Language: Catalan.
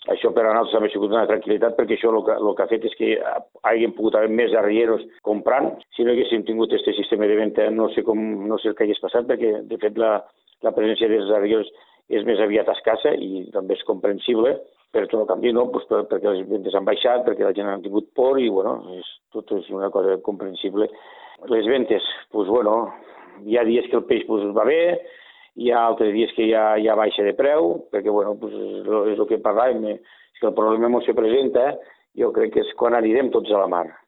Això per a nosaltres també ha sigut una tranquil·litat, perquè això el que ha fet és que hàgim pogut haver més arrieros comprant. Si no haguéssim tingut aquest sistema de venda, no sé el que hagués passat, perquè de fet la presència dels arrieros és més aviat escassa i també és comprensible per tot el canvi, no? Pues perquè les vendes han baixat, perquè la gent ha tingut por i, bueno, tot és una cosa comprensible. Les vendes, pues, bueno, hi ha dies que el peix pues, va bé, hi ha altres dies que ja baixa de preu, perquè, bueno, pues, és el que parlàvem, és que el problema no se presenta, jo crec que és quan anirem tots a la mar.